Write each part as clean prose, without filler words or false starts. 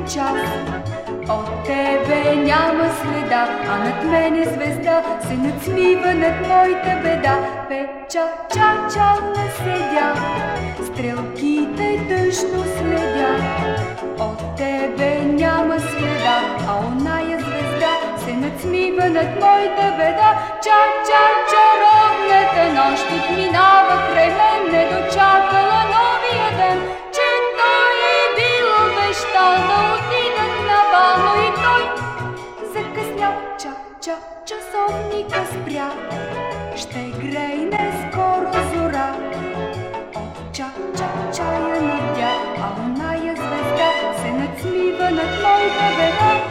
час. От тебе няма следа, а над мене звезда се надсмива над моята беда. Печа, чачала седя, стрелките тъжно следя. От тебе няма следа, а оная звезда се надсмива над моята беда. Чаровната нощ отминава край мен, не дочакала новия ден, че той е бил обещал да отидат на бал, но и той закъснял. Часовника спря, ще грейне скоро зора. От чая надя, а оная звезда се надсмива над моята беда.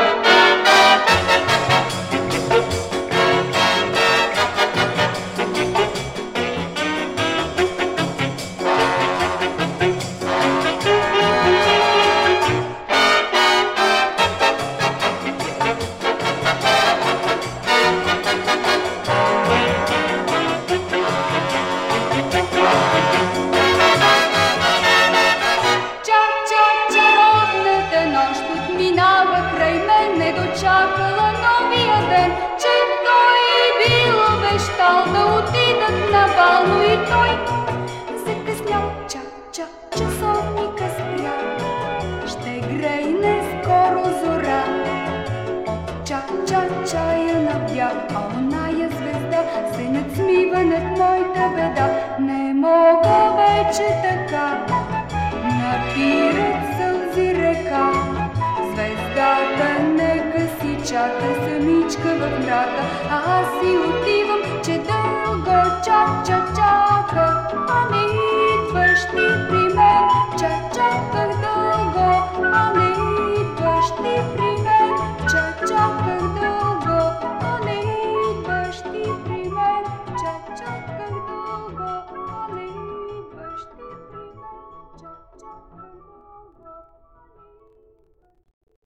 Чакала новия ден, че той е бил обещал да отидат на бал, но и той закъснял. Часовника спря, ще грейне скоро зора. От чая набя, а оная звезда се надсмива над моята беда. Не мога вече така, напират сълзи река. Звездата нека си чака самичка в мрака,